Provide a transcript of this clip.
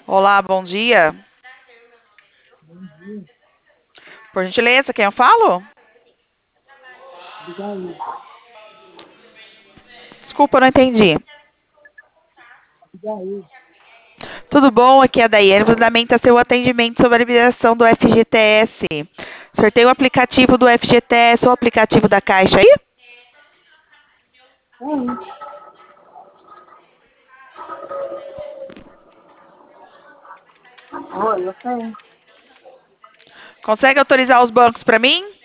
Olá, bom dia. Bom dia, Por gentileza, quem eu falo? Abigail. Desculpa, eu não entendi. Abigail. Tudo bom? Aqui é a Daiane, fundamenta seu atendimento sobre a liberação do FGTS. O senhor tem o aplicativo do FGTS ou o aplicativo da Caixa aí? Oi, oi, eu tenho. Consegue autorizar os bancos para mim?